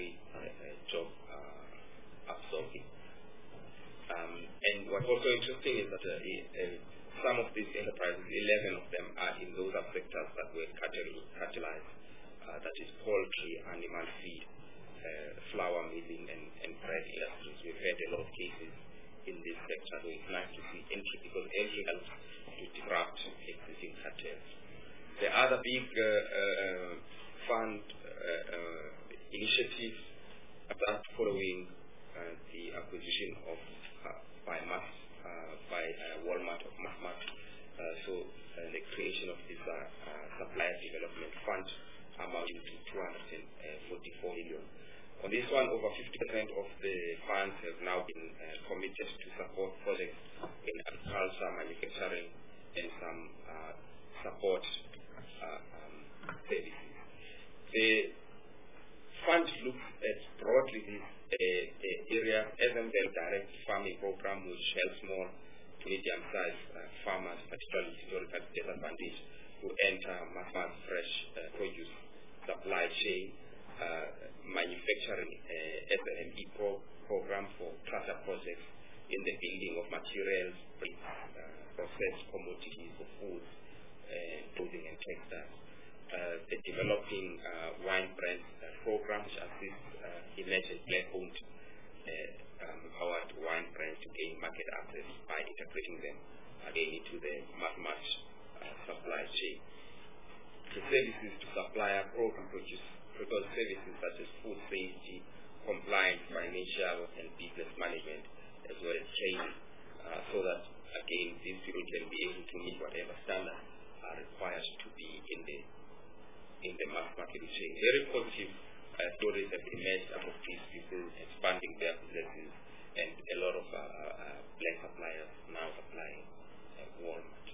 very job absorbing. And what's also interesting is that some of these enterprises, 11 of them, are in those sectors that were cartelized, that is poultry, animal feed, flour milling, and bread industries. We've had a lot of cases in this sector, so it's nice to see entry, because entry helps to disrupt existing cartels. The other big fund initiatives are following the acquisition of by Walmart of Massmart. So the creation of this supplier development fund amounting to 244 million. On this one, over 50% of the funds have now been committed to support projects in agriculture, manufacturing, and some support services. The fund looks at broadly this area as a direct farming program, which helps small to medium-sized farmers, particularly historically disadvantaged, to enter mass fresh produce supply chain, manufacturing SME program for cluster projects in the building of materials, processed commodities for food, clothing and textiles. The developing wine brand program, which assists emerging black-owned powered wine brands to gain market access by integrating them again into the mass supply chain. The services to supplier program propose services such as food safety, compliance, financial and business management, as well as training, so that again these people can be able to meet whatever standards are required to be in the mass market chain. Very positive stories have emerged out of these people expanding their businesses, and a lot of black suppliers now supplying Walmart.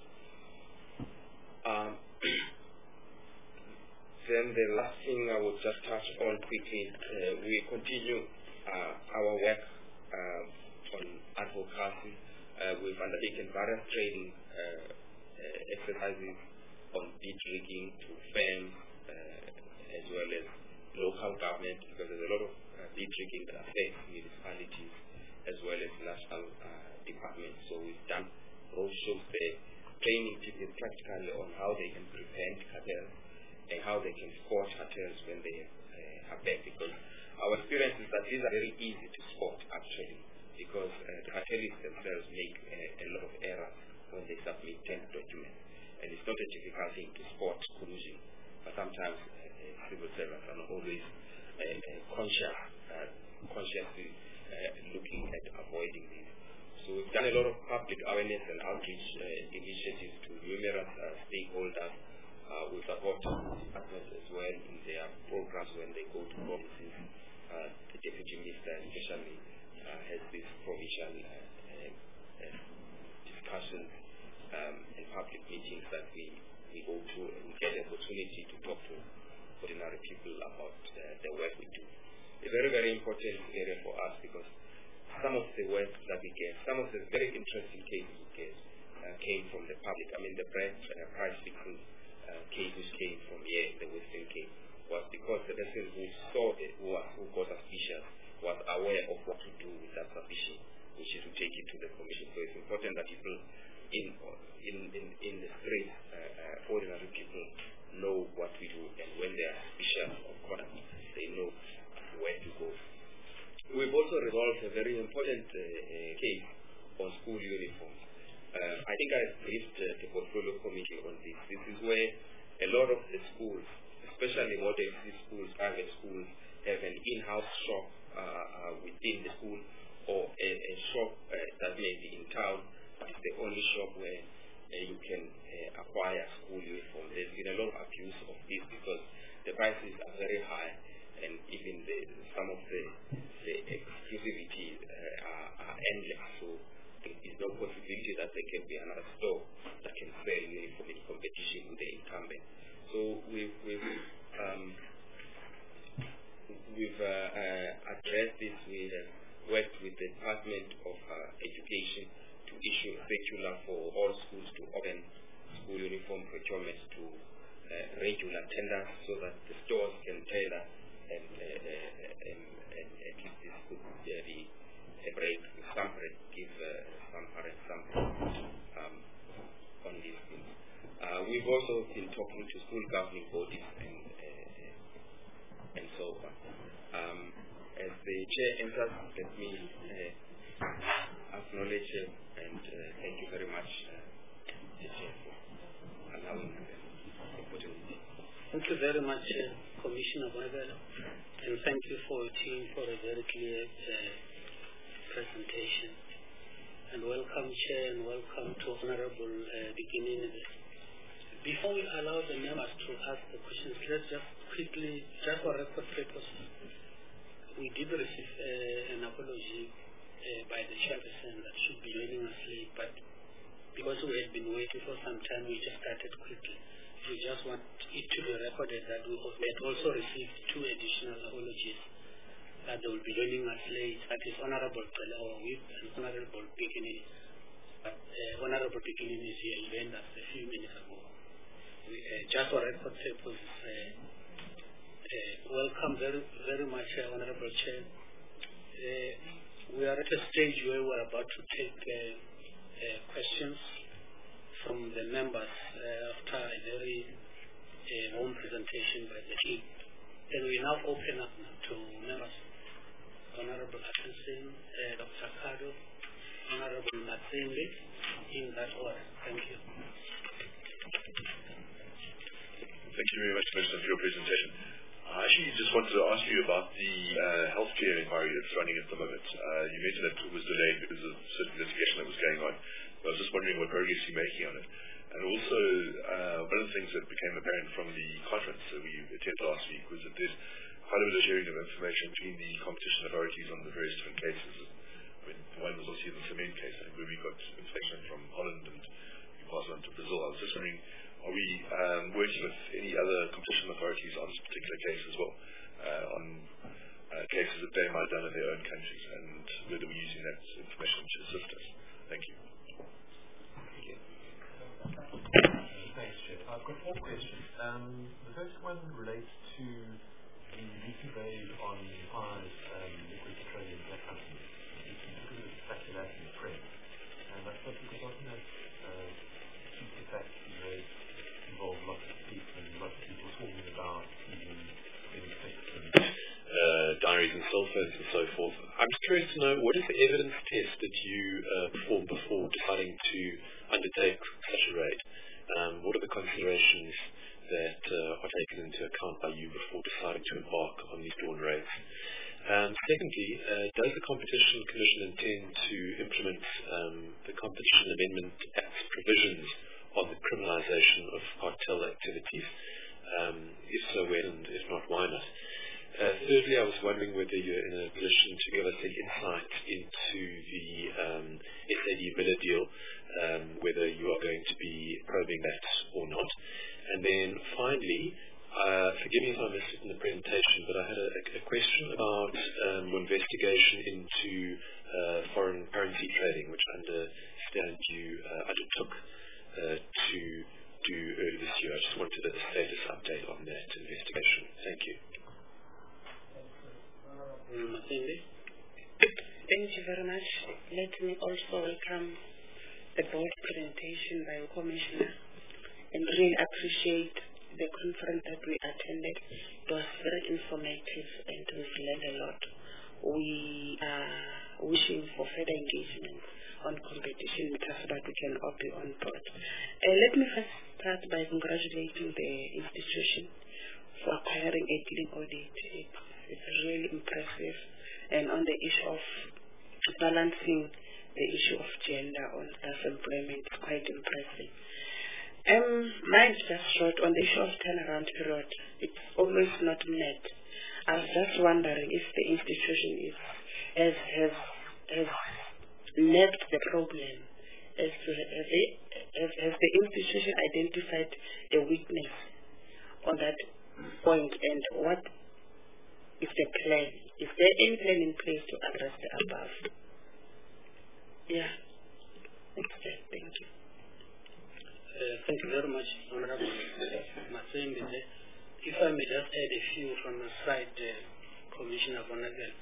Then the last thing I would just touch on quickly, we continue our work on advocacy. We've undertaken various training exercises on beet rigging to firms as well as local government, because there's a lot of beet rigging that affects municipalities as well as national departments. So we've done roadshows there, training people practically on how they can prevent cartels and how they can spot cartels when they are back, because our experience is that these are very easy to spot actually, because the cartelists themselves make a lot of errors when they submit 10 documents, and it's not a difficult thing to spot collusion, but sometimes civil servants are not always consciously looking at avoiding this. So we've done a lot of public awareness and outreach initiatives to numerous stakeholders. We support partners as well in their programs when they go to provinces. The Deputy Minister especially has these provincial discussions and public meetings that we go to and get the opportunity to talk to ordinary people about the work we do. A very, very important area for us, because some of the work that we get, some of the very interesting cases we get came from the public. I mean, the bread price fixing case which came from here, the Western Cape, was because the person who saw it, who got suspicious, was aware of what to do with that suspicion, which is to take it to the commission. So it's important that people in the streets, ordinary people, know what we do, and when they are suspicious of conduct, they know where to go. We've also resolved a very important case on school uniforms. I think I briefed the portfolio committee on this. This is where a lot of the schools, especially modern schools, private schools, have an in-house shop within the school, or a shop that may be in town, but it's the only shop where you can acquire school uniform. There's been a lot of abuse of this because the prices are very high, and even some of the exclusivity are endless. So there is no possibility that there can be another store that can sell uniform in competition with the incumbent. So we've addressed this. We have worked with the Department of Education to issue a circular for all schools to open school uniform procurement to regular tenders, so that the stores can tailor and talking to school governing bodies and so on. As the chair enters, let me acknowledge and thank you very much, Chair, for allowing the opportunity. Thank you very much, Commissioner Bonavela, and thank you for your team for a very clear presentation. And welcome, Chair, and welcome to Honorable Beginning. Before we allow the members to ask the questions, let's just quickly, just for record purposes, we did receive an apology by the chairperson that should be joining us late, but because we had been waiting for some time, we just started quickly. We just want it to be recorded that we had also received 2 additional apologies that they will be joining us late. That is Honorable our Whip and Honorable Beginning. But Honorable Beginning is here, he joined us a few minutes ago. We, just for record purposes, welcome very, very much, Honorable Chair. We are at a stage where we are about to take questions from the members after a very warm presentation by the team. And we now open up to members. Honorable Atkinson, Dr. Kado, Honorable Matsimbi, in that order. Thank you. Thank you very much, Commissioner, for your presentation. I actually just wanted to ask you about the healthcare inquiry that's running at the moment. You mentioned that it was delayed because of certain litigation that was going on. I was just wondering what progress you're making on it. And also, one of the things that became apparent from the conference that we attended last week was that there's quite a bit of sharing of information between the competition authorities on the various different cases. I mean, one was obviously the cement case, I think, where we got information from Holland and we passed on to Brazil. I was just wondering, are we working with any other competition authorities on this particular case as well, on cases that they might have done in their own countries, and whether we're using that information to assist us? Thank you. Thanks, Chair. I've got 4 questions. The first one relates to the recent raid on Fire's liquid petroleum gas company. You can look at the speculation in the press. And I thought because often that keeps the fact that the raid involved lots of people and lots of people talking about even diaries and cell phones and so forth. I'm just curious to know, what is the evidence test that you performed before deciding to undertake such a raid? What are the considerations that are taken into account by you before deciding to embark on these dawn raids? Secondly, does the Competition Commission intend to implement the Competition Amendment Act's provisions on the criminalisation of cartel activities? If so, when, and if not, why not? Thirdly, I was wondering whether you're in a position to give us any insight into the SAD-Miller deal, whether you are going to be probing that or not. And then finally, forgive me if I missed it in the presentation, but I had a question about your investigation into foreign currency trading, which I understand you undertook to do earlier this year. I just wanted a status update on that investigation. Thank you. Thank you very much. Let me also welcome the board presentation by the Commissioner and really appreciate the conference that we attended. It was very informative and we've learned a lot. We are wishing for further engagement on competition with us so that we can all be on board. Let me first start by congratulating the institution for acquiring a clean audit. It's really impressive. And on the issue of balancing the issue of gender on staff employment, it's quite impressive. Mine's just short on the issue of turnaround period. It's always not met. I was just wondering if the institution has mapped the problem. Has the institution identified a weakness on that point, and what is the plan? Is there any plan in place to address the above? Yeah. Okay, thank you. Thank you very much, Honorable Matsimbi. If I may just add a few from the side, Commissioner Bonavela.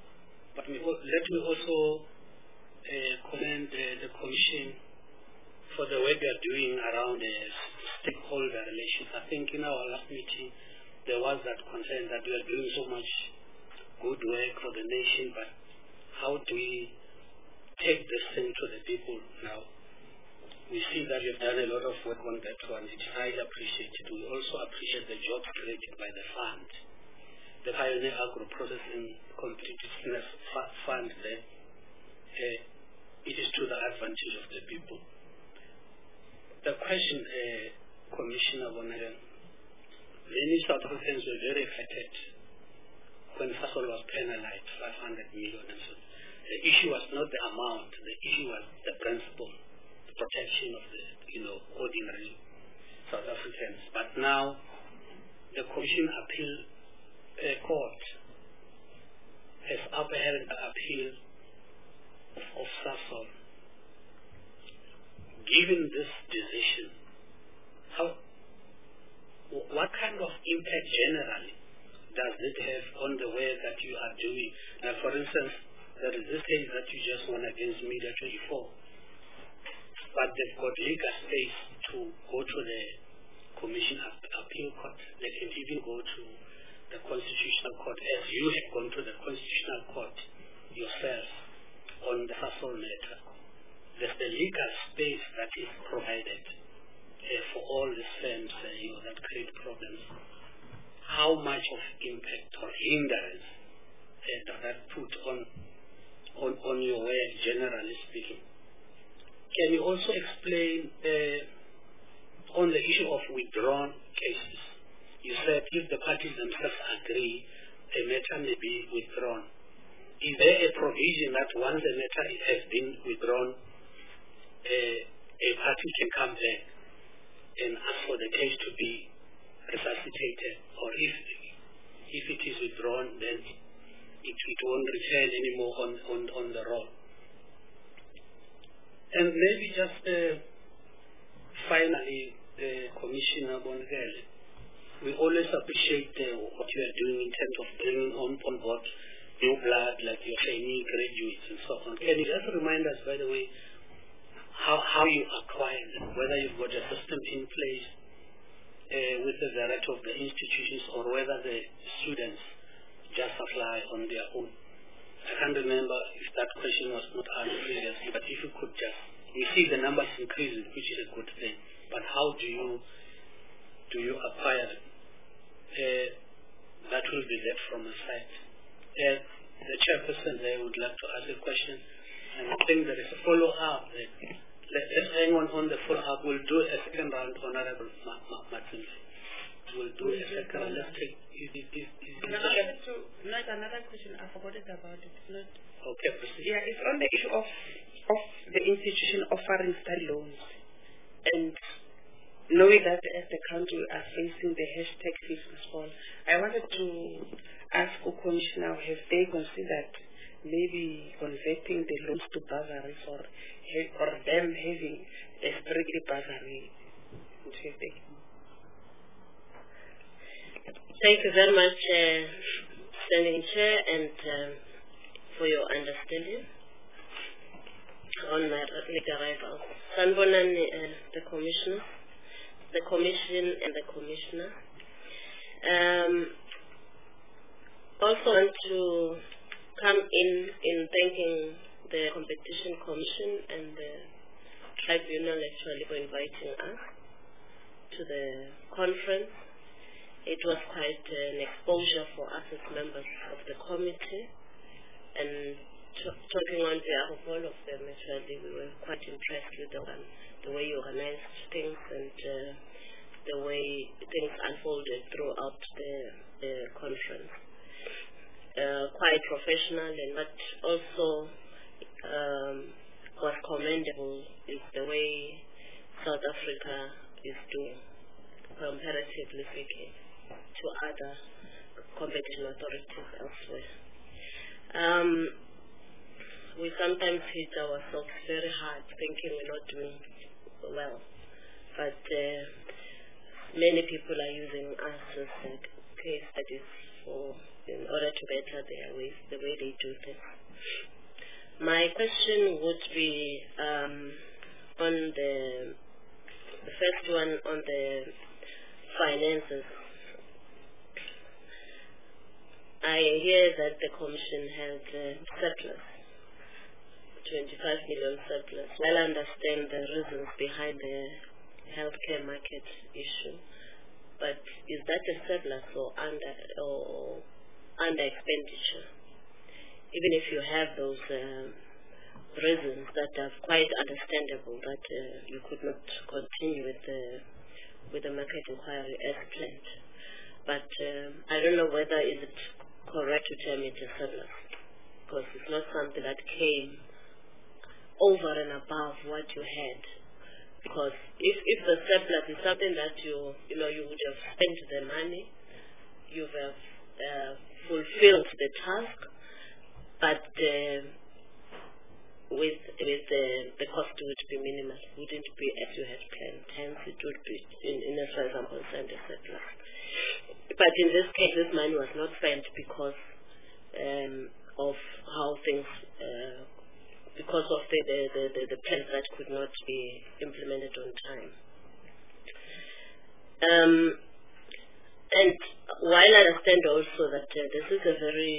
But let me also commend the Commission for the work we are doing around stakeholder relations. I think in our last meeting, there was that concern that we are doing so much good work for the nation, but how do we take this thing to the people now? We see that you've done a lot of work on that one. It's highly appreciated. We also appreciate the jobs created by the fund. The Pioneer Agro Processing Competitiveness Fund there. It is to the advantage of the people. The question, Commissioner Bonaren, many South Africans were very excited when Sasol was penalized, 500 million and so. The issue was not the amount, the issue was the principle, the protection of the, ordinary South Africans. But now, the Commission Appeal Court has upheld the appeal of Sasol. Given this decision, what kind of impact generally does it have on the way that you are doing? Now, for instance, there is this case that you just won against Media 24, but they've got legal space to go to the Commission Appeal Court. They can even go to the Constitutional Court, as you have gone to the Constitutional Court yourself on the Sasol matter. There's the legal space that is provided for all the firms that create problems. How much of impact or hindrance does that put on your work, generally speaking? Can you also explain on the issue of withdrawn cases? You said if the parties themselves agree, a matter may be withdrawn. Is there a provision that once the matter has been withdrawn, a party can come back and ask for the case to be resuscitated, or if it is withdrawn, then it won't return anymore on the roll? And maybe just finally, Commissioner Bonakele, we always appreciate what you are doing in terms of bringing on board new blood, like your trainee graduates and so on. Can you just remind us, by the way, how you acquire them, whether you've got a system in place with the variety of the institutions, or whether the students just apply on their own? I can't remember if that question was not asked previously, but if you could just, we see the numbers increasing, which is a good thing, but how do you acquire them? That will be left from the side. The chairperson there would like to ask a question, and I think there is a follow-up. Let's hang on the follow-up. We'll do a second round, Honorable Martin. We'll do a second round. Let's take Not another question. I forgot about it. Not. Okay, proceed. Yeah, it's on the issue of the institution offering study loans, and knowing that as the country are facing the hashtag #FeesMustFall, I wanted to ask Commissioner, have they considered maybe converting the loans to bursaries, or them having a strictly bursary? Thank you very much, Standing Chair, and for your understanding on my legal arrival. Sanbonani, the Commissioner, the Commission and the Commissioner. Also want to come in thanking the Competition Commission and the Tribunal actually for inviting us to the conference. It was quite an exposure for us as members of the committee, and talking on behalf of all of them, actually, we were quite impressed with the way you organized things and the way things unfolded throughout the conference. Quite professional, and what also was commendable is the way South Africa is doing, comparatively speaking, to other competition authorities elsewhere. We sometimes hit ourselves very hard thinking we're not doing well, but many people are using us as a case studies in order to better their ways, the way they do things. My question would be on the first one on the finances. I hear that the Commission has surplus, 25 million surplus. Well, I understand the reasons behind the healthcare market issue, but is that a surplus or under expenditure? Even if you have those reasons that are quite understandable that you could not continue with the market inquiry as planned. But I don't know whether is it correct to term it a surplus, because it's not something that came over and above what you had. Because if the surplus is something that you would have spent the money, you have fulfilled the task, but with the cost would be minimal, wouldn't be as you had planned. Hence, it would be in a, for example, send a surplus. But in this case, this money was not spent because of how things, because of the plans that could not be implemented on time. And while I understand also that this is a very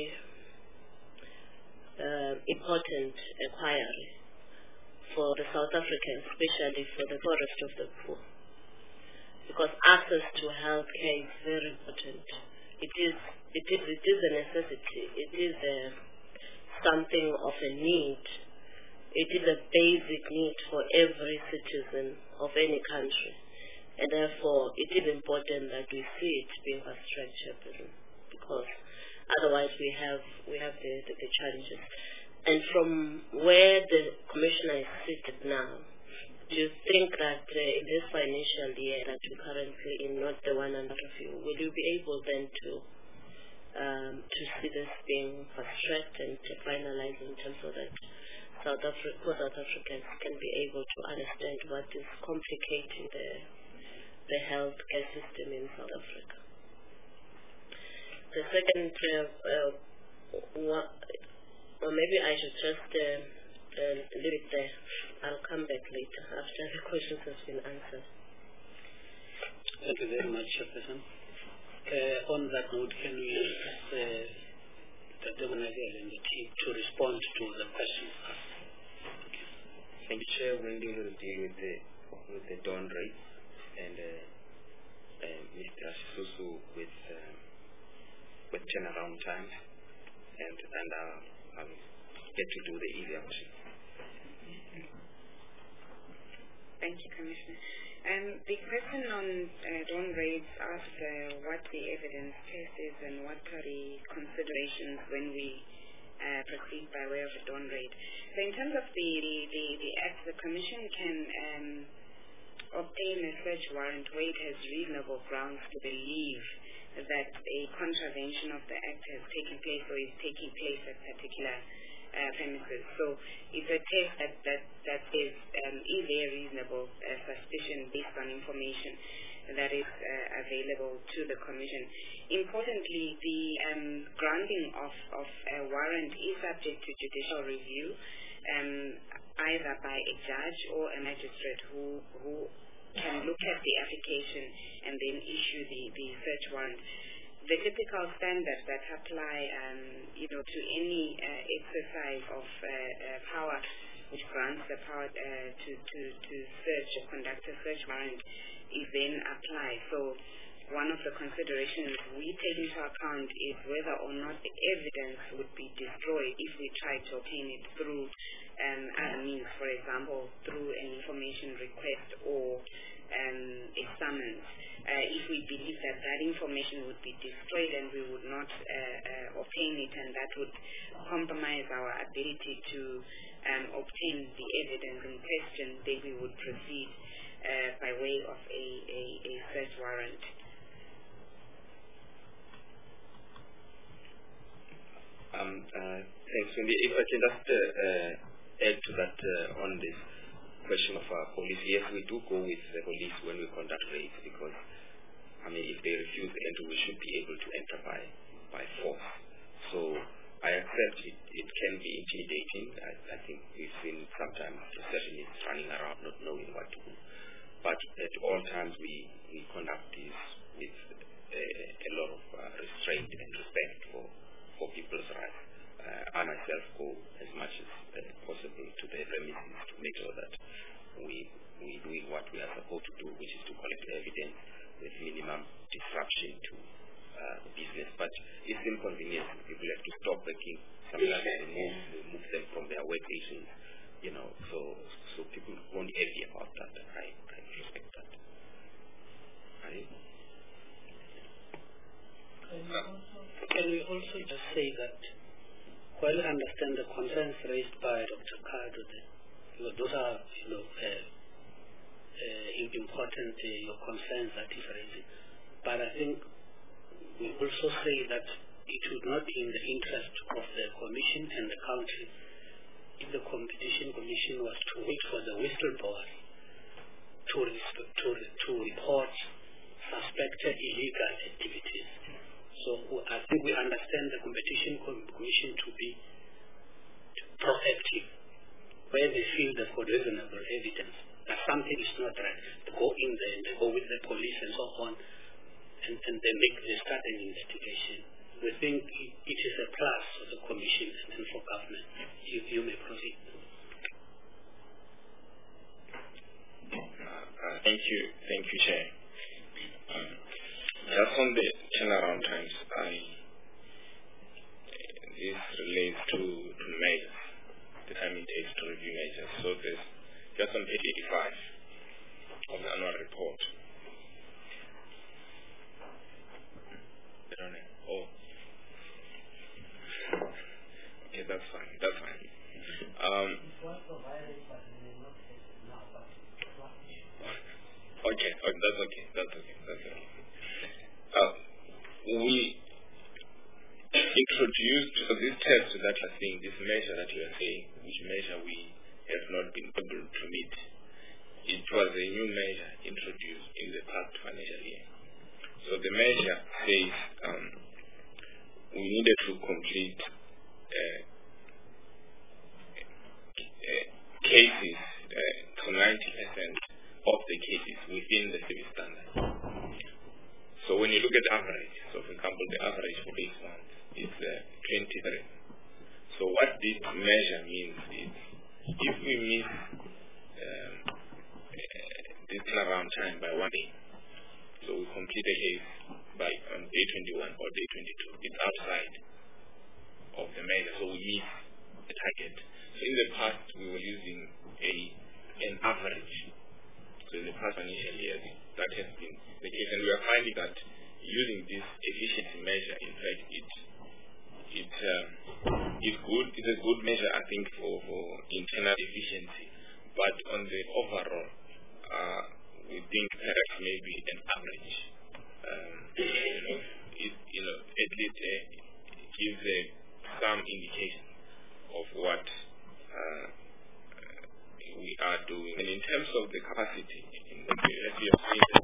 important inquiry for the South Africans, especially for the poorest of the poor, because access to health care is very important. It is a necessity. It is something of a need. It is a basic need for every citizen of any country, and therefore it is important that we see it being fast-tracked, because otherwise we have the challenges. And from where the Commissioner is seated now, do you think that in this financial year that we're currently in, not the one under review, will you be able then to see this being fast-tracked and finalized in terms of that South Africans can be able to understand what is complicating the healthcare system in South Africa? The second, or maybe I should just leave it there. I'll come back later after the questions have been answered. Thank you very much, Chairperson. On that note, can we ask Dr. Monagel and the team to respond to the questions asked? Thank you, Chair. We're going to deal with the dawn rates, and Mr. Susu with turnaround time, and I'll get to do the easy option. Thank you, Commissioner. The question on dawn rates asked what the evidence test is and what are the considerations when we proceed by way of a dawn rate. So in terms of the Act, the Commission can obtain a search warrant where it has reasonable grounds to believe that a contravention of the Act has taken place or is taking place at particular premises. So it's a test that is there reasonable suspicion based on information that is available to the Commission. Importantly, the granting of a warrant is subject to judicial review, either by a judge or a magistrate who can look at the application and then issue the search warrant. The typical standards that apply, to any exercise of power which grants the power to search or conduct a search warrant is then applied. So one of the considerations we take into account is whether or not the evidence would be destroyed if we try to obtain it through other means, for example, through an information request or a summons. If we believe that information would be destroyed and we would not obtain it, and that would compromise our ability to obtain the evidence in question, then we would proceed by way of a search warrant. Thanks, Wendy. If I can just add to that on this question of our police. Yes, we do go with the police when we conduct raids, because if they refuse entry, we should be able to enter by force. So I accept it can be intimidating. I think we've seen sometimes receptionists running around not knowing what to do. But at all times we conduct this with a lot of restraint and respect for people's rights. I myself go as much as possible to the premises to make sure that we doing what we are supposed to do, which is to collect evidence with minimum disruption to business. But it's inconvenient. People have to stop working. Sometimes they move them from their workstations, so people won't be happy about that. I respect that. Can we also just say that while I understand the concerns raised by Dr. Kadu, those are important your concerns that he's raising, but I think we also say that it would not be in the interest of the Commission and the country if the Competition Commission was to wait for the whistleblowers to report suspected illegal activities. So I think we understand the Competition Commission to be proactive where they feel they've got reasonable evidence that something is not right. They go in there and they go with the police and so on, and they start an investigation. We think it is a plus for the Commission and for government. You may proceed. Thank you, Chair. Just on the turnaround times, this relates to measures, the time it takes to review measures. So there's just on page 85 of the annual report. Oh. Okay, that's fine. That's okay. We introduced this test that you're saying, this measure that you are saying, which measure we have not been able to meet. It was a new measure introduced in the past financial year. So the measure says we needed to complete cases to 90% of the cases within the service standard. So when you look at average, so for example, the average for this month is 23. So what this measure means is if we miss this turnaround time by 1 day, so we complete a case by on day 21 or day 22, it's outside of the measure, so we miss the target. So in the past, we were using an average. So in the past financial years, that has been the case, and we are finding that using this efficiency measure, in fact, it's good. It's a good measure, I think, for internal efficiency. But on the overall, we think perhaps maybe an average. At least gives some indication of what we are doing. And in terms of the capacity, as you have seen,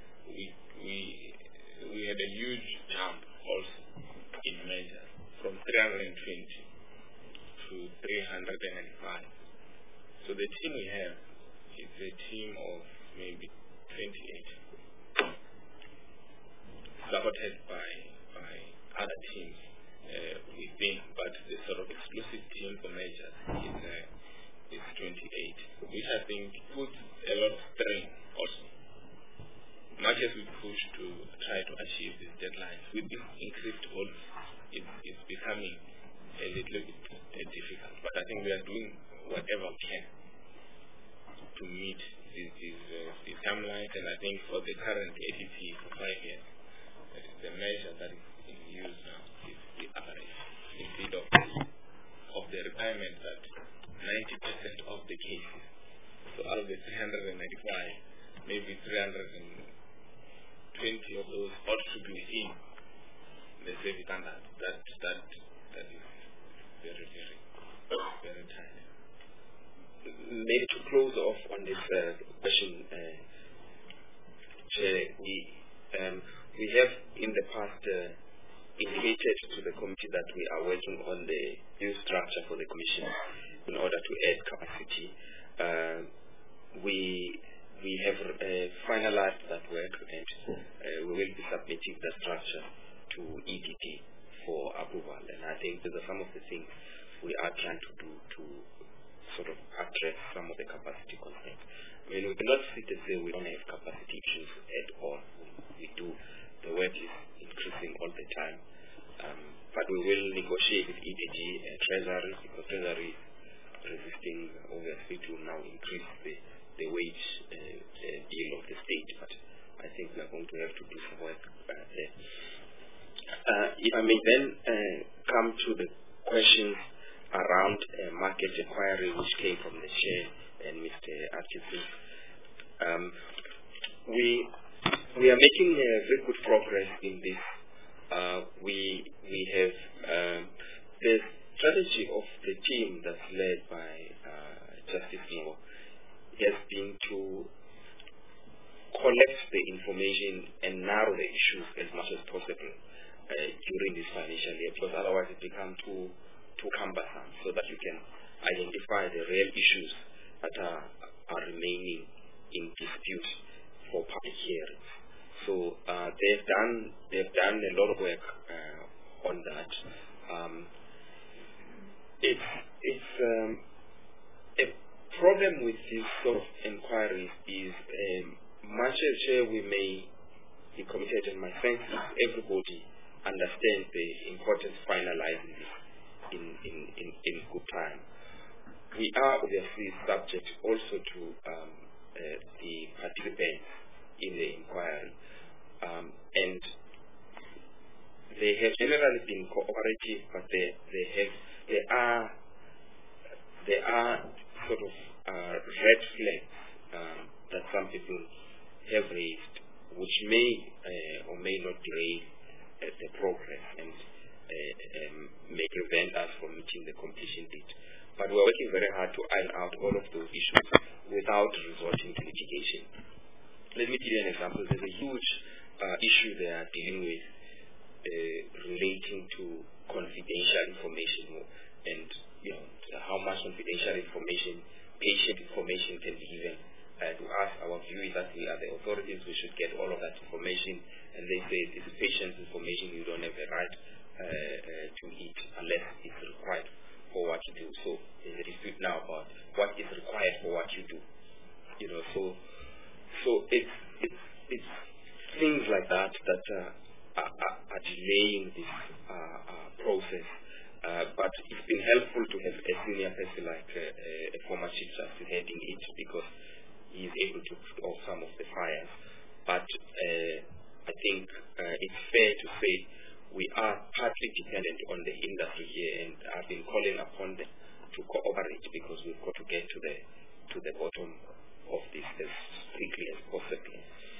we had a huge jump also in measures from 320 to 395. So the team we have is a team of maybe 28, supported by other teams within, but the sort of exclusive team for measures is 28, which I think puts a lot of strain also. Much as we push to try to achieve these deadlines, with this increased volume, it's becoming a little bit difficult. But I think we are doing whatever we can to meet these timelines, and I think for the current ADP for 5 years, the measure that is used now is the average instead of the requirement that 90% of the cases, so out of the 395, maybe 320 of those ought to be within the service standard. That is very, very, very tight. Maybe to close off on this question, Chair, we have in the past indicated to the committee that we are working on the new structure for the commission in order to add capacity. We have finalized that work, and we will be submitting the structure to EDD for approval. And I think these are some of the things we are trying to do to sort of address some of the capacity constraints. I mean, we cannot sit and say we don't have capacity issues at all. We do. The work is increasing all the time. But we will negotiate with EDG and Treasury, because Treasury is resisting, obviously, to now increase the wage bill of the state. But I think we are going to have to do some work there. If I may then come to the questions around market inquiry, which came from the chair and Mr. Atkinson. We are making very good progress in this. We have the strategy of the team that's led by Justice Mo has been to collect the information and narrow the issues as much as possible during this financial year, because otherwise it becomes too cumbersome, so that you can identify the real issues that are remaining in dispute for public hearings. So they've done a lot of work on that. It's a problem with these sort of inquiries is much as we may be committed, and my thanks to everybody understands the importance of finalizing this in good time. We are obviously subject also to the participants in the inquiry, and they have generally been cooperative, but there are sort of red flags that some people have raised, which may or may not derail the progress and may prevent us from meeting the completion date. But we're working very hard to iron out all of those issues without resorting to litigation. Let me give you an example. There's a huge issue they are dealing with relating to confidential information, and how much confidential information, patient information can be given to us. Our view is that we are the authorities, we should get all of that information, and they say this is patient information, you don't have a right to it unless it's required for what you do. So there's a dispute now about what is required for what you do. So it's things like that are delaying this process. But it's been helpful to have a senior person like a former Chief Justice heading it, because he is able to put off some of the fires. But I think it's fair to say we are partly dependent on the industry here, and I've been calling upon them to cooperate, because we've got to get to the bottom of this as quickly as possible.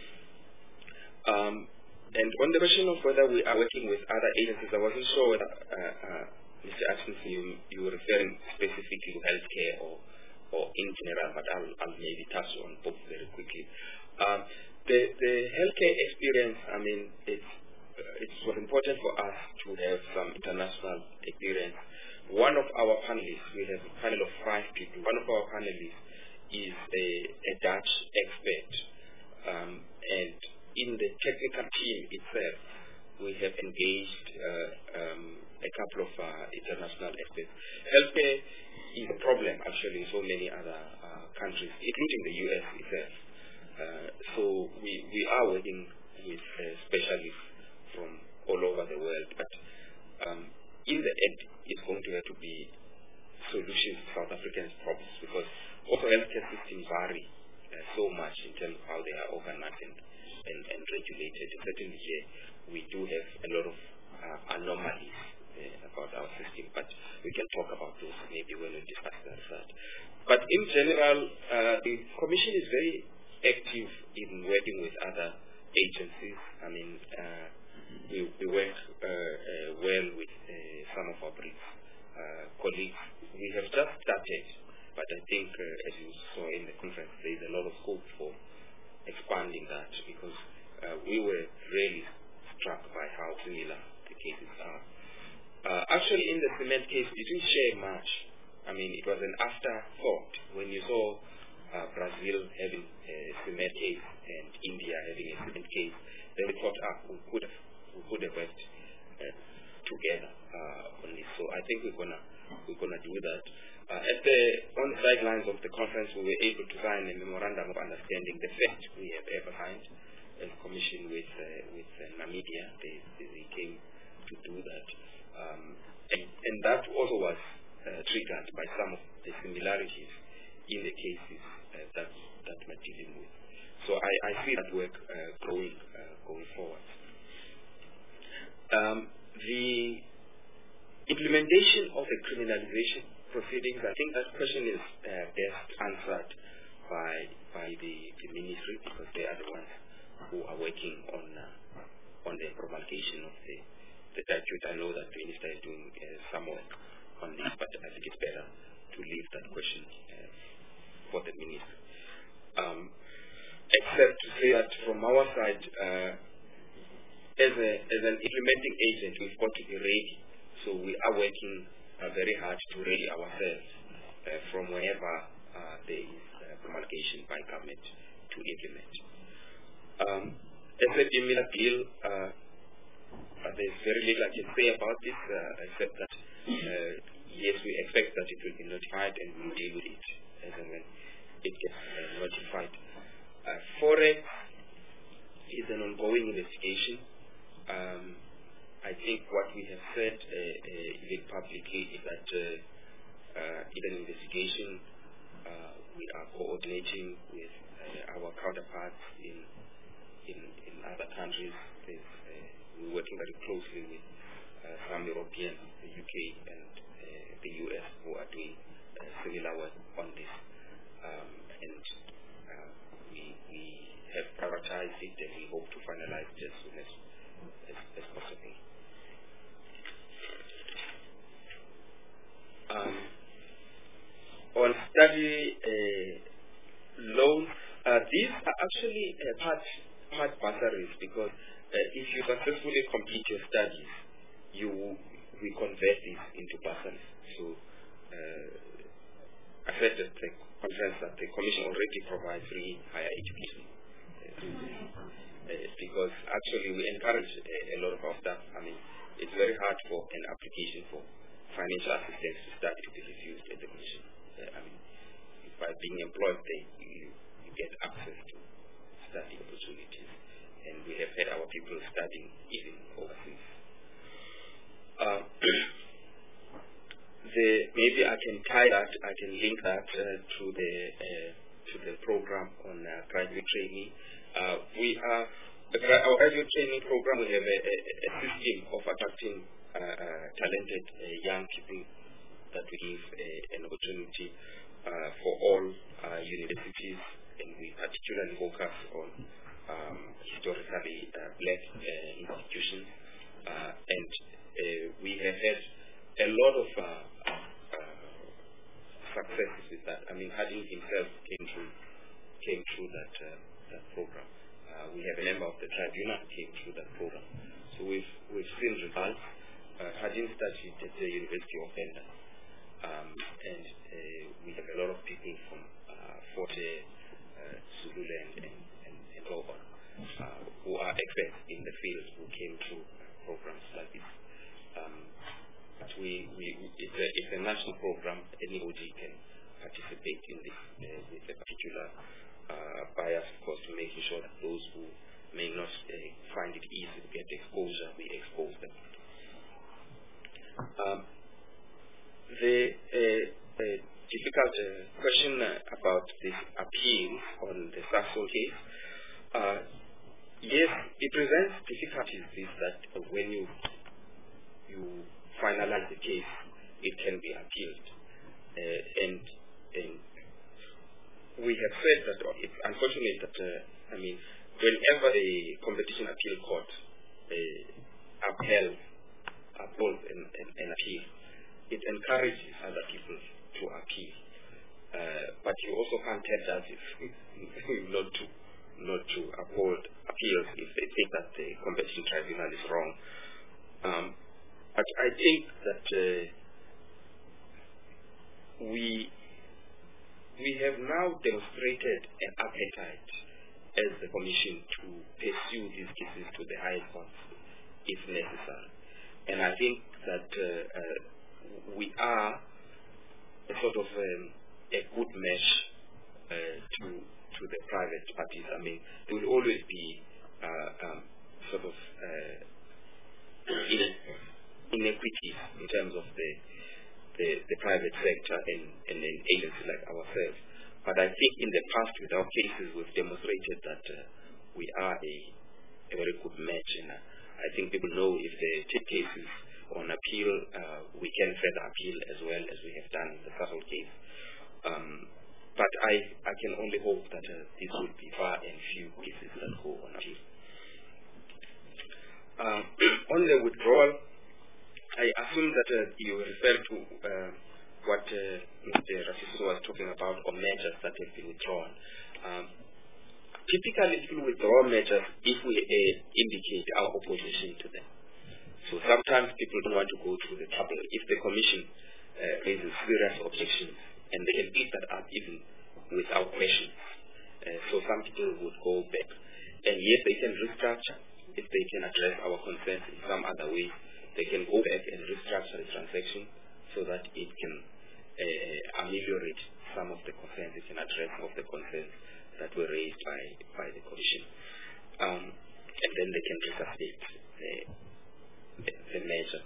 And on the question of whether we are working with other agencies, I wasn't sure whether Mr. Atkinson, you were referring specifically to healthcare or in general, but I'll maybe touch on both very quickly. The healthcare experience, I mean, it was important for us to have some international experience. One of our panelists, we have a panel of 5 people. One of our panelists is a Dutch expert, and in the technical team itself, we have engaged a couple of international experts. Healthcare is a problem, actually, in so many other countries, including the U.S. itself. So we are working with specialists from all over the world, but in the end, it's going to have to be solutions to South African problems, because also healthcare systems vary so much in terms of how they are organized and regulated. Certainly here, we do have a lot of anomalies about our system, but we can talk about those maybe when we discuss that. But in general, the Commission is very active in working with other agencies. I mean, we work well with some of our colleagues. We have just started, but I think, as you saw in the conference, there is a lot of scope for expanding that, because we were really struck by how similar the cases are. Actually, in the cement case, it didn't share much. I mean, it was an afterthought when you saw Brazil having a cement case and India having a cement case. Then we thought, we could have worked together on this. So I think we're gonna do that. On the sidelines of the conference, we were able to sign a memorandum of understanding, the first we have ever signed as a commission with Namibia. They came to do that, and that also was triggered by some of the similarities in the cases that we're dealing with. So I see that work going forward. The implementation of the criminalization proceedings, I think that question is best answered by the ministry, because they are the ones who are working on the promulgation of the statute. I know that the minister is doing some work on this, but I think it's better to leave that question for the minister. Except to say that from our side, as an implementing agent, we've got to be ready. So we are working very hard to ready ourselves from whenever there is promulgation by government to implement. As a similar bill, there's very little I can say about this, except that yes, we expect that it will be notified and we'll deal with it as and when it gets notified. Forex is an ongoing investigation. I think what we have said even publicly is that in an investigation we are coordinating with our counterparts in other countries. We're working very closely with some Europeans, the UK and the US, who are doing similar work on this. And we have prioritized it, and we hope to finalize it as soon as possible. On study loans, these are actually part bursaries, because if you successfully complete your studies, we convert this into bursaries. So I said at the conference that the Commission already provides free higher education, because actually we encourage a lot of our staff. I mean, it's very hard for an application for financial assistance to start to be refused at the Commission. I mean, by being employed, you get access to study opportunities, and we have had our people studying even overseas. Maybe I can tie that, I can link that to the program on graduate training. Our graduate training program, we have a system of attracting talented young people that we give an opportunity for all universities, and we particularly focus on historically black institutions, and we have had a lot of successes with that. I mean, Hadin himself came through that program. We have a member of the tribunal who came through that program. So we've seen results. Hadin studied at the University of Venda, and we have a lot of people from Forte, Zululand, and so on, who are experts in the field, who came through programs like this. But it's a national program. Anybody can participate in this with a particular bias, of course, to making sure that those who may not find it easy to get exposure, we expose them. The difficult question about this appeal on the Sasol case, yes, it presents difficulties. Is that when you finalize the case, it can be appealed, and we have said that it's unfortunate that whenever the Competition Appeal Court upholds an appeal, it encourages other people to appeal, but you also can't tell judges not to uphold appeals if they think that the competition tribunal is wrong. But I think that we have now demonstrated an appetite as the Commission to pursue these cases to the highest courts if necessary. And I think that we are a sort of a good match to the private parties. I mean, there will always be sort of inequities in terms of the private sector and an agency like ourselves. But I think in the past with our cases we've demonstrated that we are a very good match, and I think people know if they take cases on appeal, we can further appeal as well as we have done in the Sasol case. But I can only hope that this will be far and few cases that go on appeal. On the withdrawal, I assume that you refer to what Mr. Rasiso was talking about, or measures that have been withdrawn. Typically, people withdraw measures if we indicate our opposition to them. So sometimes people don't want to go through the trouble. If the Commission raises serious objections, and they can beat that up even without questions. So some people would go back. And yes, they can restructure. If they can address our concerns in some other way, they can go back and restructure the transaction so that it can ameliorate some of the concerns, it can address some of the concerns that were raised by the Commission. And then they can resuscitate the measure.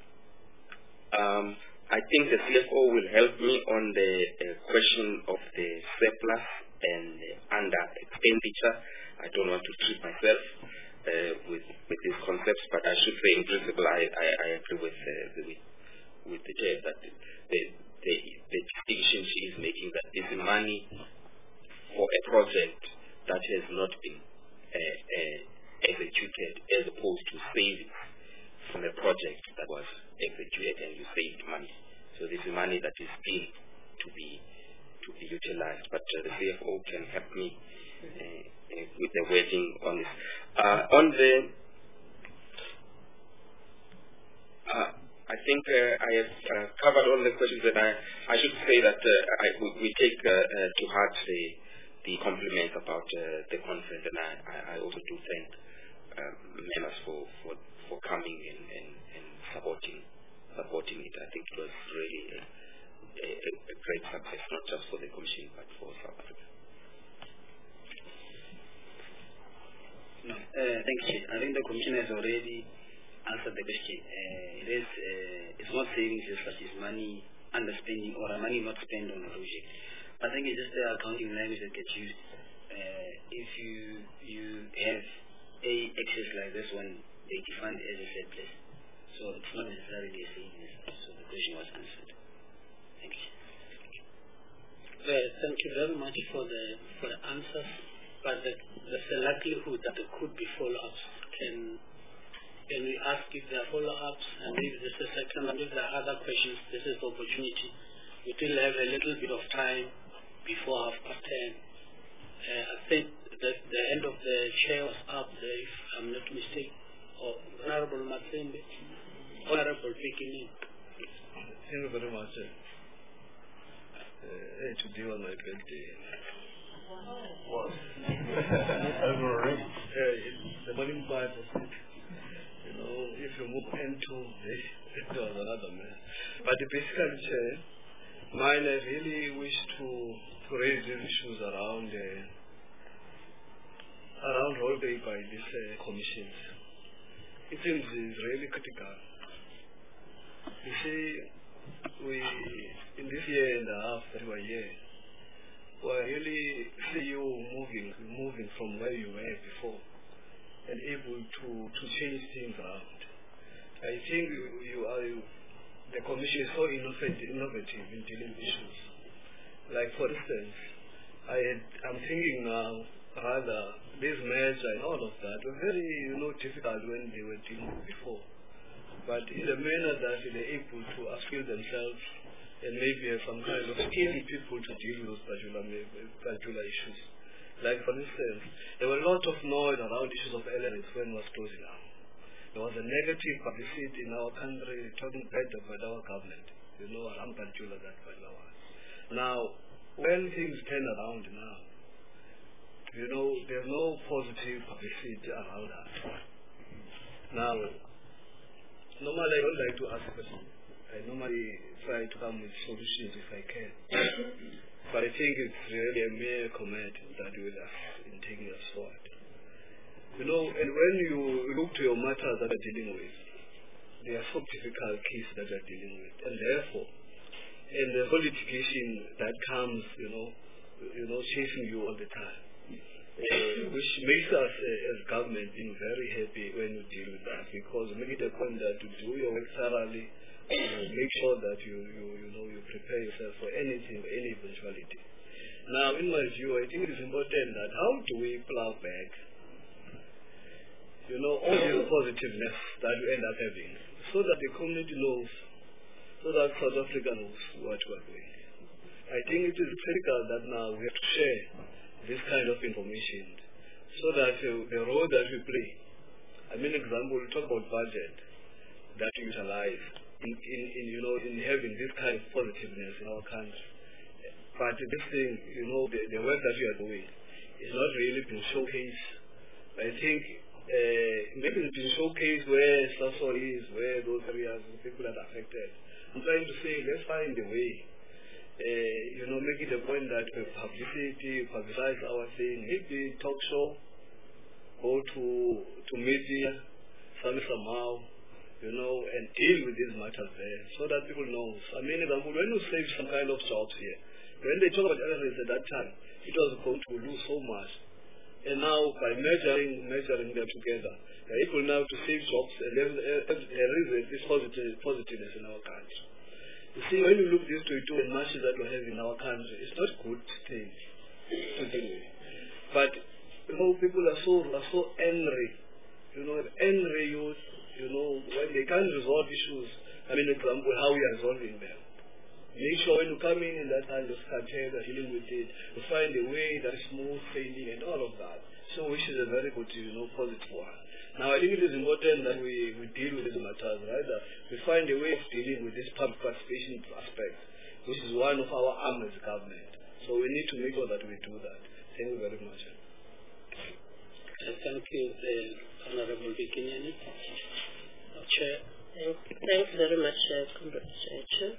I think the CFO will help me on the question of the surplus and under expenditure. I don't want to treat myself with these concepts, but I should say in principle I agree with the chair that the distinction she is making, that this is money for a project that has not been executed, as opposed to savings from a project that was executed and you saved money. So this is money that is still to be utilized, but the CFO can help me with the wording on this. I think I have covered all the questions, and I should say that we take to heart the compliments about the conference, and I also do thank members for coming and supporting it. I think it was really a great success, not just for the Commission, but for South Africa. No, thank you. I think the Commission has already answered the question. It's not savings just that it's money underspending or money not spent on a project. I think it's just the accounting language that gets used. If you have a excess like this one, they define it as a surplus. So it's not necessarily a savings. So the question was answered. Thank you. Thank you very much for the answers. But there's a likelihood that there could be follow-ups. Can we ask if there are follow-ups? And if there's a second, and if there are other questions, this is the opportunity. We still have a little bit of time before 10:30. I think that the end of the chair was up there, if I'm not mistaken. Honorable Matsembe, Honorable beginning. Thank you very much. Today on my birthday. What? Over already? The morning Bible said, if you move into this, it was another man. But basically, Chair, mine, I really wish to raise these issues around roleplay by these commissions. It seems it's really critical. You see, in this year and a half that we are here, we're really see you moving from where you were before and able to change things around. I think the Commission is so innovative in dealing with issues. Like, for instance, I'm thinking now, rather, this measure and all of that were very difficult when they were dealing with before. But in a manner that they're able to upskill themselves and maybe have some kind of skilled people to deal with particular issues. Like, for instance, there were a lot of noise around issues of elements when it was closing down. there was a negative publicity in our country talking bad about our government. Now, when things turn around now, there's no positive publicity around us. Now, normally I don't like to ask questions. I normally try to come with solutions if I can. But I think it's really a mere comment that will us in taking us forward. And when you look to your matters that you're dealing with, they are so difficult cases that you're dealing with. And therefore, and the whole litigation that comes, chasing you all the time, which makes us as government very happy when you deal with that, because we make it a point that you do your work thoroughly, make sure that you prepare yourself for anything, any eventuality. Now, in my view, I think it is important that how do we plow back, all the positiveness that we end up having, so that the community knows, so that South Africa knows what we are doing. I think it is critical that now we have to share this kind of information, so that the role that we play, example, we talk about budget that we utilize in having this kind of positiveness in our country. But this thing, the work that we are doing is not really being showcased. I think maybe it's being showcased where Sasso is, where those areas, the people that are affected. I'm trying to say, let's find a way, make it a point that we publicize our thing, maybe talk show, go to media, somehow, and deal with these matters there, so that people know. Example, when you save some kind of jobs here, when they talk about elements at that time, it was going to lose so much. And now, by measuring them together, they're able now to save jobs, and there is this positiveness in our country. You see, when you look these two and matches that we have in our country, it's not good things to deal with. But people are so angry. Angry youth. When they can't resolve issues. Example, how we are resolving them. Make sure when you come in that kind of cartel, dealing with it, you find a way that is smooth sailing and all of that. So which is a very good, positive one. Now I think it is important that we deal with these matters, right? We find a way of dealing with this public participation aspect, which is one of our arms as government. So we need to make sure that we do that. Thank you very much. Thank you, Honorable Bikinyani. Chair. Thanks very much, Chair.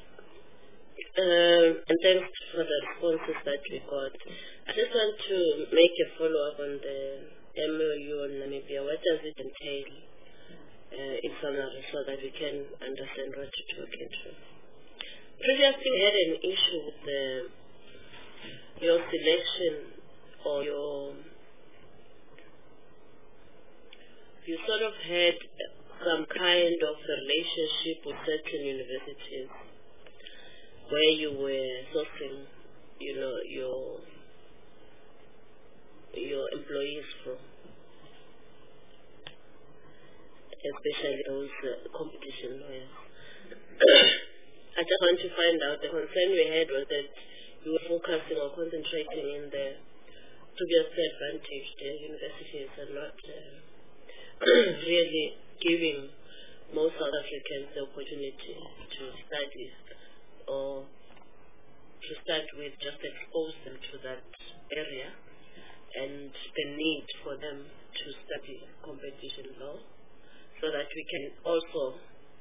And thanks for the responses that we got. I just want to make a follow-up on the MOU on Namibia. What does it entail in summary, so that we can understand what to talk into? Previously, we had an issue with your selection, or you sort of had some kind of a relationship with certain universities where you were sourcing, your employees from, especially those competition lawyers. I just want to find out, the concern we had was that you were focusing or concentrating in the previously advantaged universities and not really giving most South Africans the opportunity to study, or to start with, just expose them to that area and the need for them to study competition law, so that we can also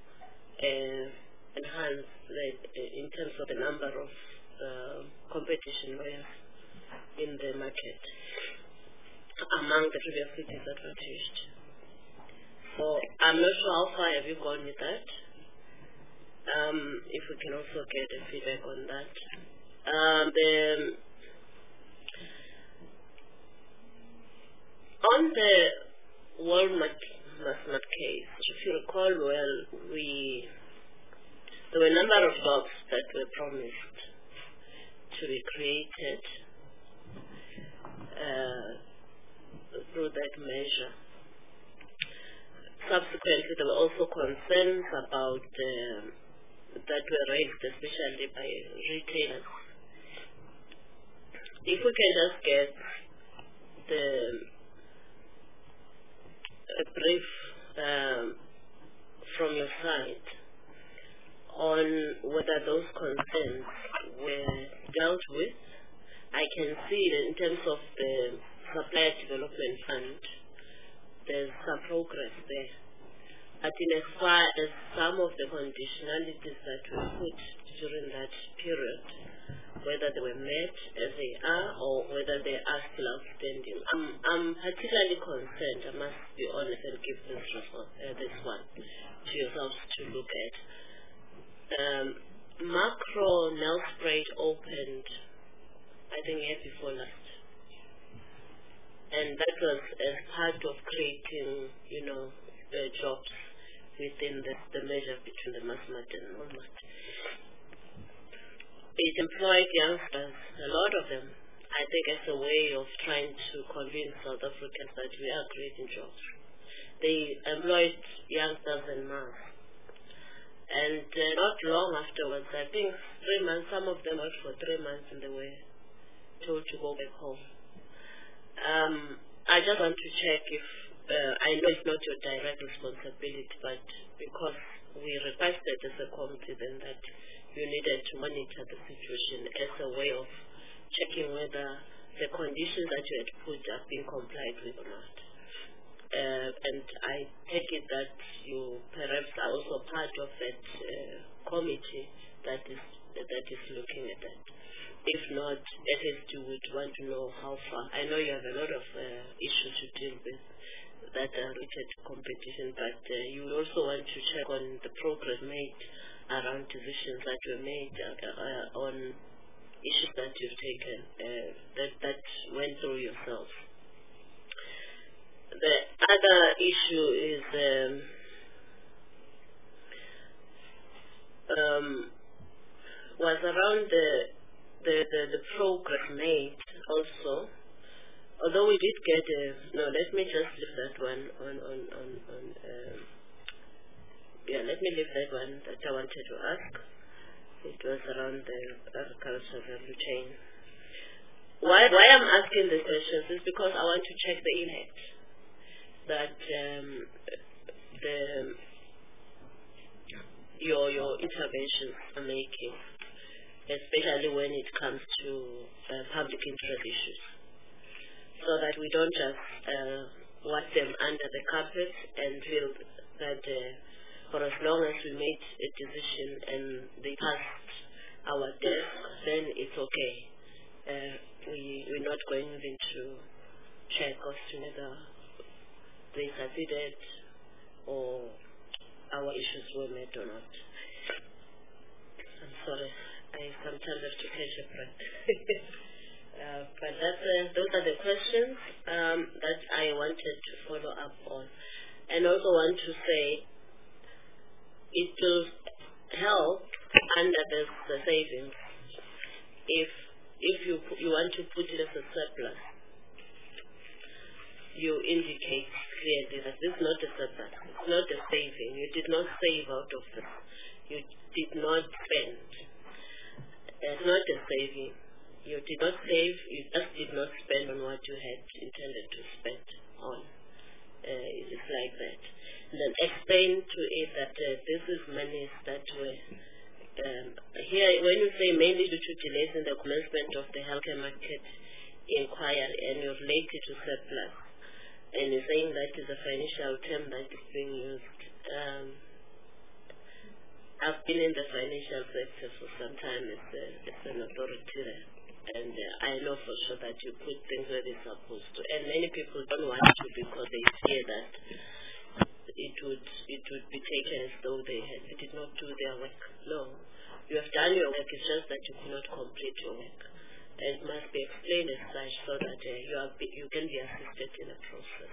enhance in terms of the number of competition lawyers in the market among the previously disadvantaged. So I'm not sure how far have you gone with that. If we can also get a feedback on that. On the Walmart case, if you recall well, there were a number of jobs that were promised to be created through that measure. Subsequently, there were also concerns about that were raised, especially by retailers. If we can just get a brief from your side on whether those concerns were dealt with. I can see that in terms of the Supplier Development Fund, there's some progress there. But in as far as some of the conditionalities that were put during that period, whether they were met as they are or whether they are still outstanding, I'm particularly concerned, I must be honest and give this one to yourselves to look at. Macro Nelspruit opened, I think, year before last. And that was as part of creating, jobs within the measure between the Massmart and Walmart. It employed youngsters, a lot of them, I think, as a way of trying to convince South Africans that we are creating jobs. They employed youngsters en masse. And not long afterwards, I think 3 months, some of them worked for 3 months and they were told to go back home. I just want to check if, I know it's not your direct responsibility, but because we requested as a committee then that you needed to monitor the situation as a way of checking whether the conditions that you had put are being complied with or not. And I take it that you perhaps are also part of that committee that is looking at that. If not, at least you would want to know how far. I know you have a lot of issues to deal with that are related to competition, but you would also want to check on the progress made around decisions that were made on issues that you've taken that went through yourself. The other issue is was around the progress made also. Although we did get let me just leave that one let me leave that one that I wanted to ask. It was around the agriculture value chain. Why I'm asking these questions is because I want to check the impact that your interventions are making, especially when it comes to public interest issues, so that we don't just wash them under the carpet and feel that for as long as we made a decision and they passed our desk, then it's okay. We're not going even to check as to whether they succeeded or our issues were met or not. I'm sorry, I sometimes have to catch a breath. But those are the questions that I wanted to follow up on. And also want to say it will help under the savings if you want to put it as a surplus. You indicate clearly that this is not a surplus, it's not a saving. You did not save out of this. You did not spend. It's not a saving. You did not save, you just did not spend on what you had intended to spend on. It's like that. And then explain to it that this is monies that were here, when you say mainly due to delays in the commencement of the healthcare market inquiry and you relate it to surplus, and you're saying that is a financial term that is being used. I've been in the financial sector for some time as an authority there. And I know for sure that you put things where they're supposed to. And many people don't want to because they fear that it would be taken as though they did not do their work. No. You have done your work, it's just that you could not complete your work. And it must be explained as such so that you can be assisted in the process.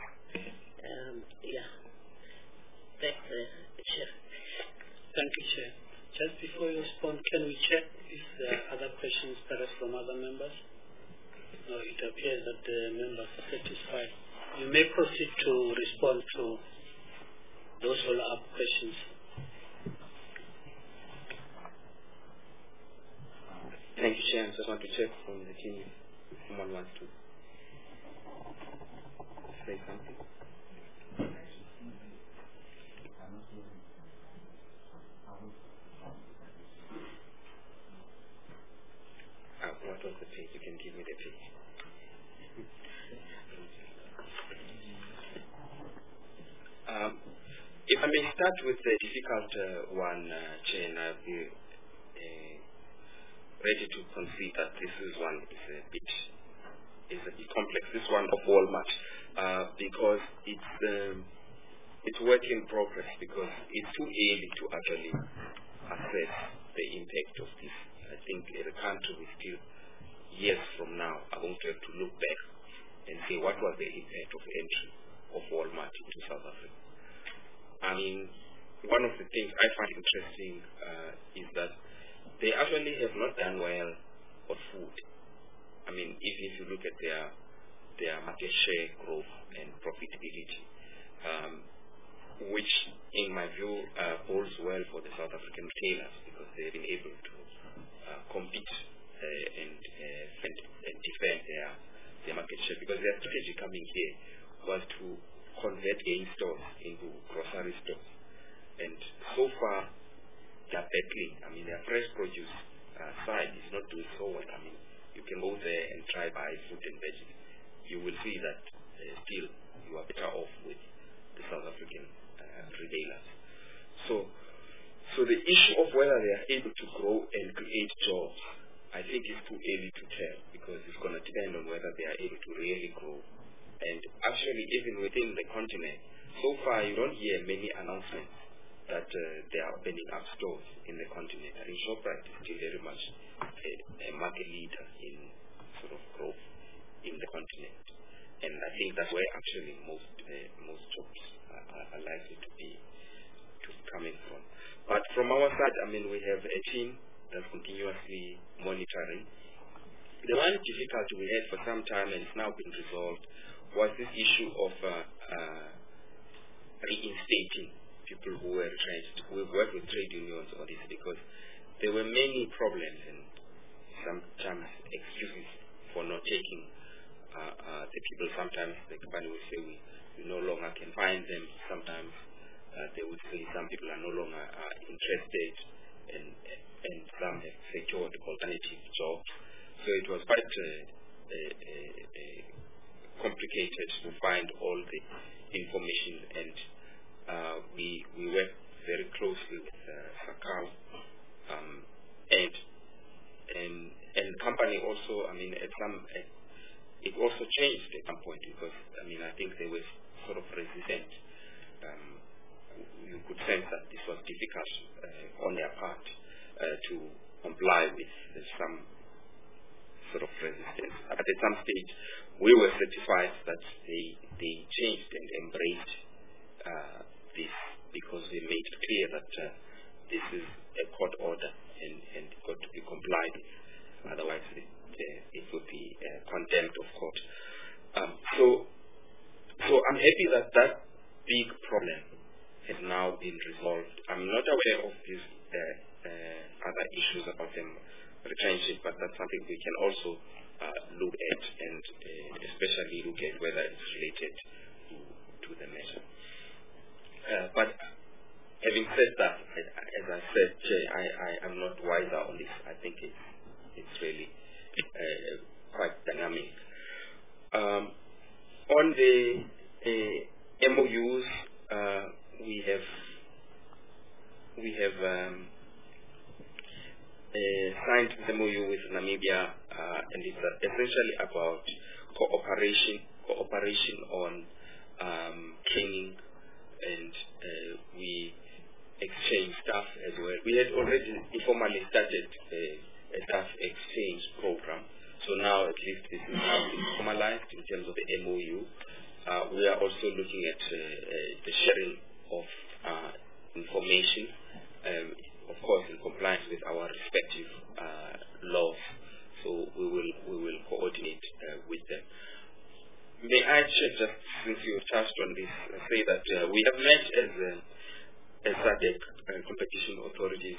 Thanks, Chair. Thank you, Chair. Just before you respond, can we check if there are other questions perhaps from other members? No, it appears that the members are satisfied. You may proceed to respond to those follow-up questions. Thank you, Chair. I just want to check from the team if someone wants to say something. page. You can give me the page. If I may start with the difficult one, Chair, and I'll be ready to concede that this is one is a bit complex. This one of Walmart, because it's work in progress, because it's too early to actually assess the impact of this. I think the country will still, years from now, are going to have to look back and say what was the impact of entry of Walmart into South Africa. I mean, one of the things I find interesting is that they actually have not done well on food. I mean, if you look at their market share growth and profitability, which, in my view, bodes well for the South African retailers, because they've been able to compete and defend their market share. Because their strategy coming here was to convert gain stores into grocery stores. And so far, they're battling. I mean, their fresh produce side is not doing so well. I mean, you can go there and try buy fruit and veggies. You will see that still you are better off with the South African retailers. So the issue of whether they are able to grow and create jobs, I think is too early to tell, because it's going to depend on whether they are able to really grow. And actually, even within the continent, so far you don't hear many announcements that they are opening up stores in the continent. I think Shoprite is still very much a market leader in sort of growth in the continent. And I think that's where actually most jobs are likely to be coming from. But from our side, I mean, we have a team that's continuously monitoring. The one difficulty we had for some time, and it's now been resolved, was this issue of reinstating people who were retrenched. We've worked with trade unions on this, because there were many problems and sometimes excuses for not taking the people. Sometimes the company will say we no longer can find them. Sometimes they would say some people are no longer interested, and some have secured alternative jobs. So it was quite complicated to find all the information, and we work very closely with SACAL, and company also. I mean, it also changed at some point, because I mean, I think they were sort of resistant. You could sense that this was difficult on their part to comply with some sort of resistance. But at some stage, we were certified that they changed and embraced this, because they made it clear that this is a court order and got to be complied with. Otherwise, it would be contempt of court. So I'm happy that big problem has now been resolved. I'm not aware of these other issues about them retrenching, but that's something we can also look at, and especially look at whether it's related to the measure. But having said that, as I said, I'm not wiser on this. I think it's really quite dynamic. On the MOUs, we have signed the MOU with Namibia, and it's essentially about cooperation on training, and we exchange staff as well. We had already informally started a staff exchange program, so now at least this is now formalized in terms of the MOU. We are also looking at the sharing of information, of course in compliance with our respective laws. So we will coordinate with them. May I just, since you touched on this, say that we have met as SADC competition authorities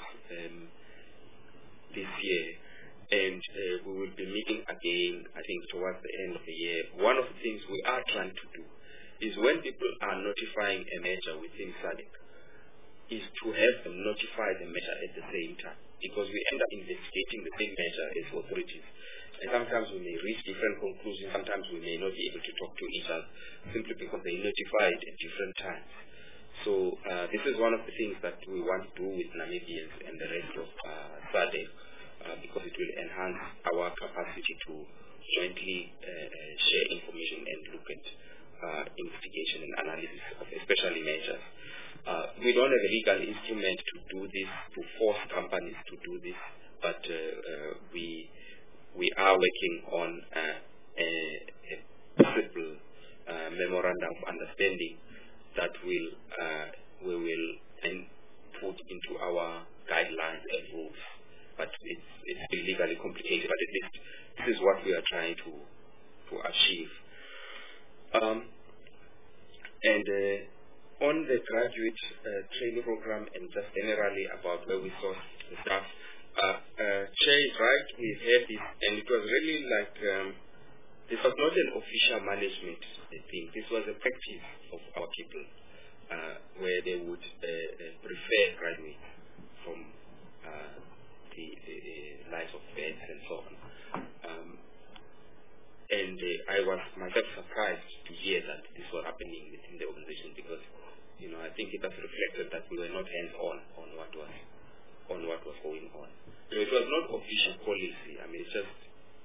this year, and we will be meeting again, I think, towards the end of the year. One of the things we are trying to do is, when people are notifying a measure within SADC, is to have them notify the measure at the same time, because we end up investigating the same measure as authorities, And sometimes we may reach different conclusions, sometimes we may not be able to talk to each other simply because they notified at different times. So this is one of the things that we want to do with Namibians and the rest of SADC because it will enhance our capacity to jointly share information and look at investigation and analysis of especially measures. We don't have a legal instrument to do this, to force companies to do this, but we are working on a possible memorandum of understanding that we will then put into our guidelines and rules. But it's still legally complicated, but at least this is what we are trying to achieve. And on the graduate training program and just generally about where we source the staff, Chair is right, we had this, and it was really like, this was not an official management thing, this was a practice of our people, where they would prefer graduates from the lives of vets and so on. And I was myself surprised to hear that this was happening within the organization because, I think it has reflected that we were not hands-on on what was going on. It was not official policy. I mean, it's just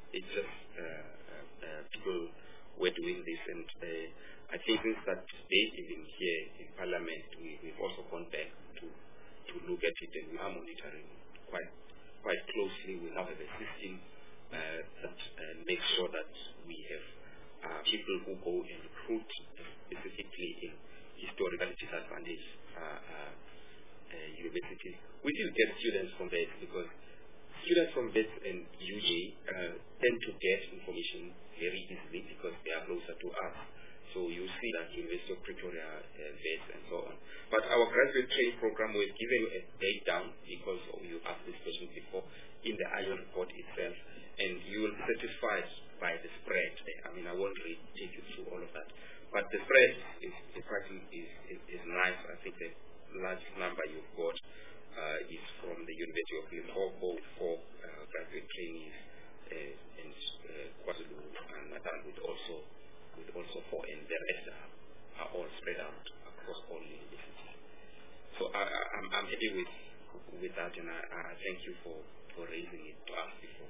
people were doing this, and I think since that day, even here in Parliament, we've also gone back to look at it, and we are monitoring quite closely. We now have a system that makes sure that we have people who go and recruit specifically in historically disadvantaged universities. We do get students from VETS because students from VETS and UJ tend to get information very easily because they are closer to us. So you see that University of Pretoria, VETS and so on. But our graduate training program, we've given a breakdown because you asked this question before in the IO report itself, and you will be satisfied by the spread. I mean, I won't really take you through all of that. But the spread is nice. I think the large number you've got is from the University of Limpopo for graduate trainees and KwaZulu and Natal with also for, and the rest are all spread out across all universities. So I'm happy with that, and I thank you for raising it to us before.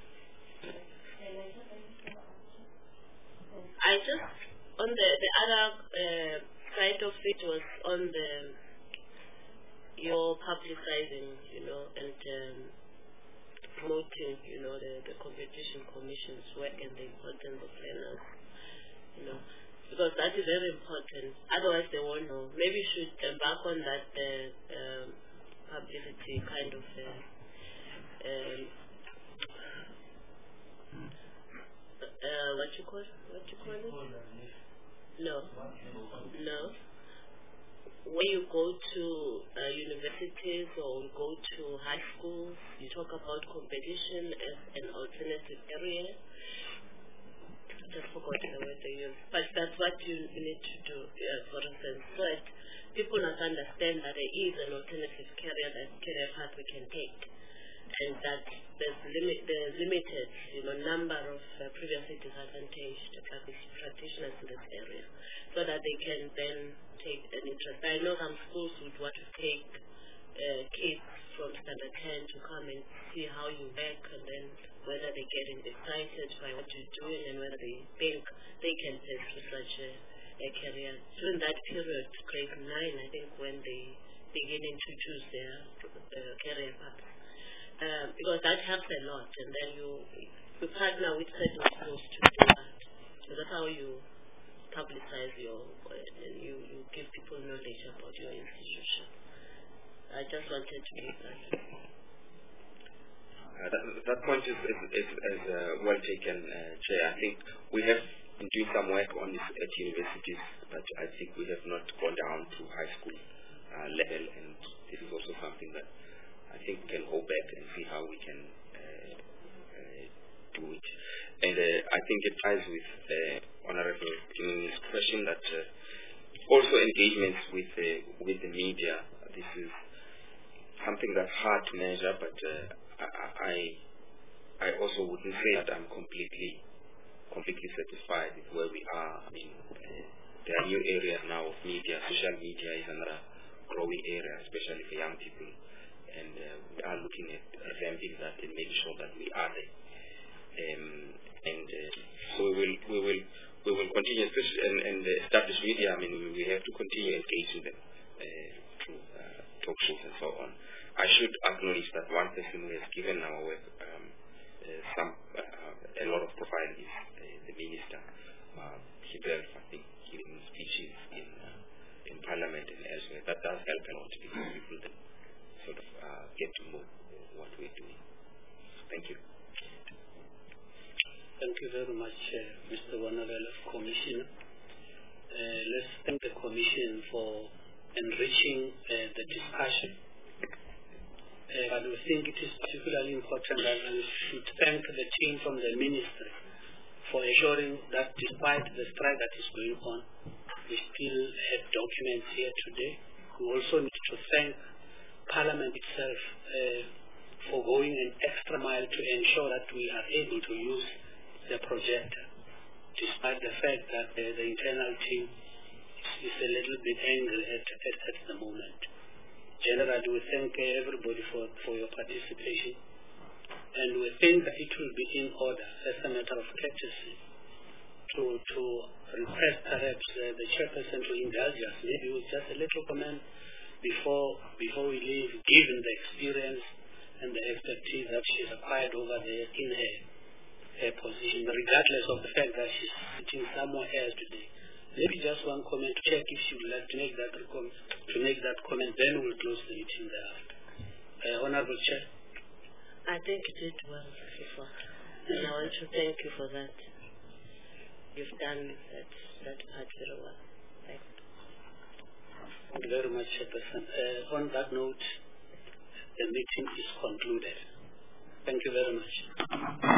I just, on the other side of it was on your publicizing, and promoting, the competition commission's work and the importance of learners, because that is very important. Otherwise they won't know. Maybe you should embark on that publicity kind of what you call it? No. When you go to universities or go to high schools, you talk about competition as an alternative area. I just forgot the word they use. But that's what you need to do, for instance, so that people must understand that there is an alternative career path we can take, and that there's limited, number of previously disadvantaged practitioners in this area, so that they can then take an interest. I know some schools would want to take kids from standard 10 to come and see how you work, and then whether they get excited by what you're doing and whether they think they can pursue such a career. During that period, grade 9, I think, when they beginning to choose their career path. Because that helps a lot, and then you partner with certain schools to do that. So that's how you publicize and you give people knowledge about your institution. I just wanted to make that. That point is well taken, Chair. I think we have been doing some work on this at universities, but I think we have not gone down to high school level, and this is also something that I think we can go back and see how we can do it. And I think it ties with Honorable King's question that also engagements with the media. This is something that's hard to measure, but I also wouldn't say that I'm completely satisfied with where we are. I mean, there are new areas now of media. Social media is another growing area, especially for young people. And we are looking at revamping that and making sure that we are there. So we will continue, especially and the established media. I mean, we have to continue engaging them through talk shows and so on. I should acknowledge that one person who has given our work a lot of profile is the minister himself. I think giving speeches in Parliament and elsewhere. That does help a lot because people then sort of get to know what we're doing. Thank you. Thank you very much, Mr. Wanarela, Commissioner. Let's thank the Commission for enriching the discussion. But we think it is particularly important that we should thank the team from the Ministry for ensuring that despite the strike that is going on, we still have documents here today. We also need to thank Parliament itself for going an extra mile to ensure that we are able to use the projector, despite the fact that the internal team is a little bit angry at the moment. Generally, we thank everybody for your participation, and we think that it will be in order, as a matter of courtesy, to request perhaps the chairperson to indulge us, maybe with just a little comment before we leave, given the experience and the expertise that she's acquired over there in her position, regardless of the fact that she's sitting somewhere else today. Maybe just one comment to check if she would like to make that comment, then we'll close the meeting thereafter. Honorable Chair. I think you did well, Fifa. And I want to thank you for that. You've done that part very well. Thank you. Thank you very much, Chairperson. On that note, the meeting is concluded. Thank you very much.